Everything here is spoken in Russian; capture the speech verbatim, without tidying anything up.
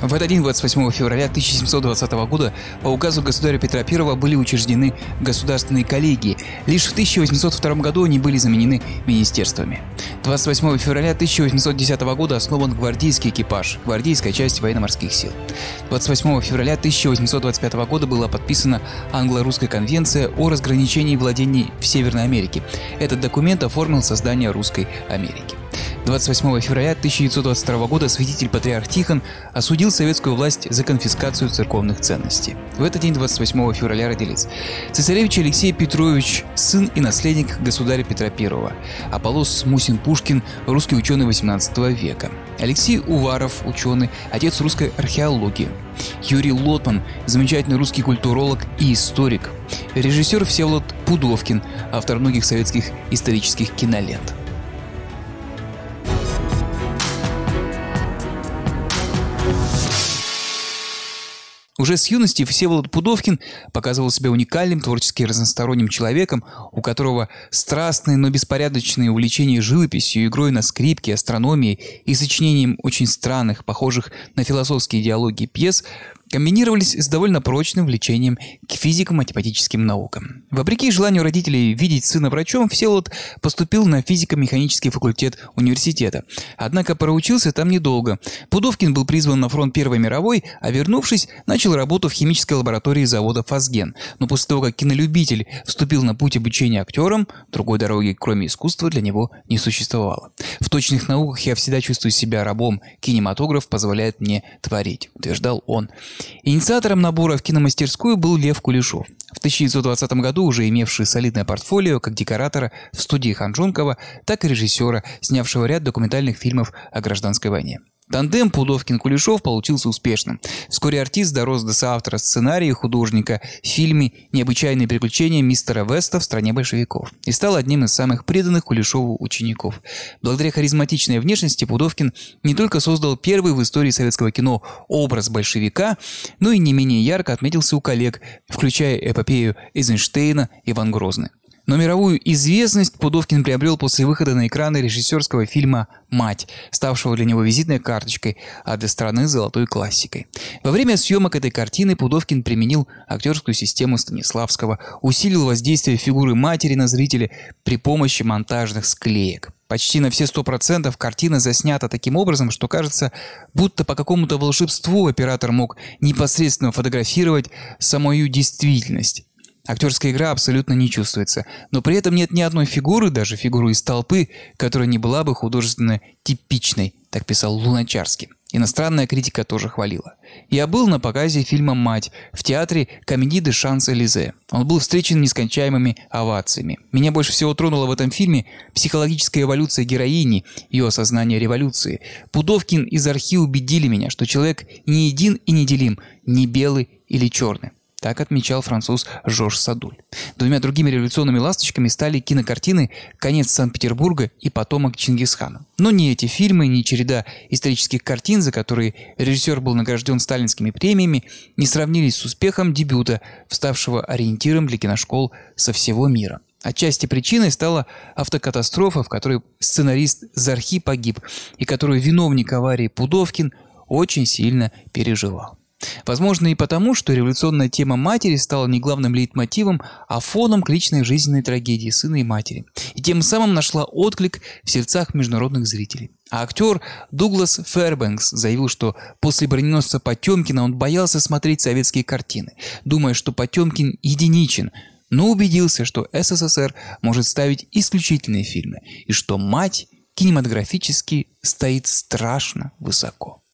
В этот день, двадцать восьмого февраля тысяча семьсот двадцатого года, по указу государя Петра Первого были учреждены государственные коллегии. Лишь в тысяча восемьсот втором году они были заменены министерствами. двадцать восьмого февраля тысяча восемьсот десятого года основан гвардейский экипаж, гвардейская часть военно-морских сил. двадцать восьмого февраля тысяча восемьсот двадцать пятого года была подписана Англо-Русская конвенция о разграничении владений в Северной Америке. Этот документ оформил создание Русской Америки. двадцать восьмого февраля тысяча девятьсот двадцать второго года святитель патриарх Тихон осудил советскую власть за конфискацию церковных ценностей. В этот день, двадцать восьмого февраля, родились цесаревич Алексей Петрович, сын и наследник государя Петра Первого, Аполлос Мусин-Пушкин, русский ученый восемнадцатого века, Алексей Уваров, ученый, отец русской археологии, Юрий Лотман, замечательный русский культуролог и историк, режиссер Всеволод Пудовкин, автор многих советских исторических кинолент. Уже с юности Всеволод Пудовкин показывал себя уникальным, творчески разносторонним человеком, у которого страстные, но беспорядочные увлечения живописью, игрой на скрипке, астрономией и сочинением очень странных, похожих на философские диалоги пьес, комбинировались с довольно прочным влечением к физико-математическим наукам. Вопреки желанию родителей видеть сына врачом, Всеволод поступил на физико-механический факультет университета. Однако проучился там недолго. Пудовкин был призван на фронт Первой мировой, а вернувшись, начал работу в химической лаборатории завода «Фосген». Но после того, как кинолюбитель вступил на путь обучения актером, другой дороги, кроме искусства, для него не существовало. «В точных науках я всегда чувствую себя рабом. Кинематограф позволяет мне творить», — утверждал он. Инициатором набора в киномастерскую был Лев Кулешов. В тысяча девятьсот двадцатом году уже имевший солидное портфолио как декоратора в студии Ханжонкова, так и режиссера, снявшего ряд документальных фильмов о гражданской войне. Тандем Пудовкин-Кулешов получился успешным. Вскоре артист дорос до соавтора сценария и художника в фильме «Необычайные приключения мистера Веста в стране большевиков» и стал одним из самых преданных Кулешову учеников. Благодаря харизматичной внешности Пудовкин не только создал первый в истории советского кино образ большевика, но и не менее ярко отметился у коллег, включая эпопею Эйзенштейна и Иван Грозный. Но мировую известность Пудовкин приобрел после выхода на экраны режиссерского фильма «Мать», ставшего для него визитной карточкой, а для страны золотой классикой. Во время съемок этой картины Пудовкин применил актерскую систему Станиславского, усилил воздействие фигуры матери на зрителя при помощи монтажных склеек. Почти на все сто процентов картина заснята таким образом, что кажется, будто по какому-то волшебству оператор мог непосредственно фотографировать самую действительность. Актерская игра абсолютно не чувствуется, но при этом нет ни одной фигуры, даже фигуры из толпы, которая не была бы художественно типичной, так писал Луначарский. Иностранная критика тоже хвалила. Я был на показе фильма «Мать» в театре Комедии де Шанс-Элизе. Он был встречен нескончаемыми овациями. Меня больше всего тронула в этом фильме психологическая эволюция героини, ее осознание революции. Пудовкин и Зархи убедили меня, что человек не един и неделим, не белый или черный. Так отмечал француз Жорж Садуль. Двумя другими революционными ласточками стали кинокартины «Конец Санкт-Петербурга» и «Потомок Чингисхана». Но ни эти фильмы, ни череда исторических картин, за которые режиссер был награжден сталинскими премиями, не сравнились с успехом дебюта, вставшего ориентиром для киношкол со всего мира. Отчасти причиной стала автокатастрофа, в которой сценарист Зархи погиб, и которую виновник аварии Пудовкин очень сильно переживал. Возможно и потому, что революционная тема матери стала не главным лейтмотивом, а фоном к личной жизненной трагедии сына и матери. И тем самым нашла отклик в сердцах международных зрителей. А актер Дуглас Фэрбэнкс заявил, что после «Броненосца Потемкина» он боялся смотреть советские картины, думая, что Потемкин единичен, но убедился, что СССР может ставить исключительные фильмы и что «Мать» кинематографически стоит страшно высоко.